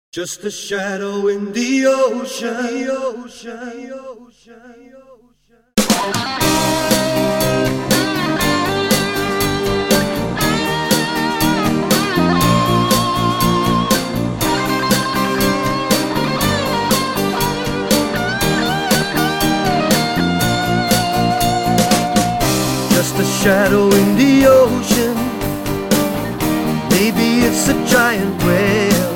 Just a shadow in the ocean, the ocean, the ocean, the ocean. Just a shadow in the ocean. Maybe it's a giant whale.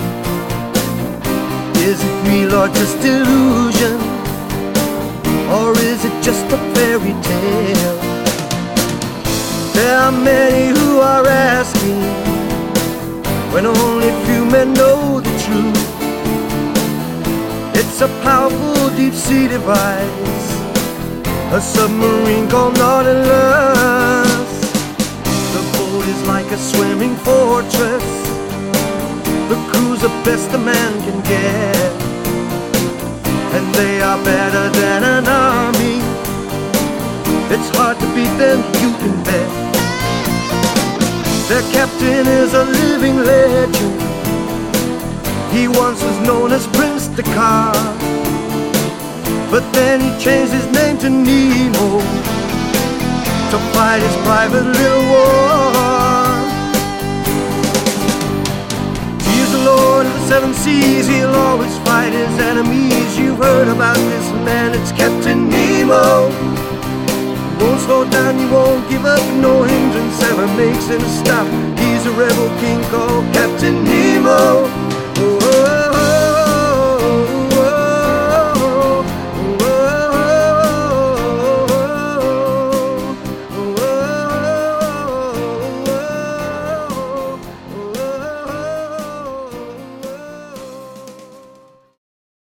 Is it real or just illusion? Or is it just a fairy tale? There are many who are asking, when only few men know the truth. It's a powerful deep sea device, a submarine called Nautilus. The boat is like a swimming fortress, the crew's the best a man can get, and they are better than an army. It's hard to beat them, you can bet. Their captain is a living legend. He once was known as Prince Descartes, but then he changed his name to Nemo to fight his private little war. He is the Lord of the seven seas, he'll always fight his enemies. You've heard about this man, it's Captain Nemo. He won't slow down, he won't give up, no hindrance ever makes him stop. He's a rebel king called Captain Nemo.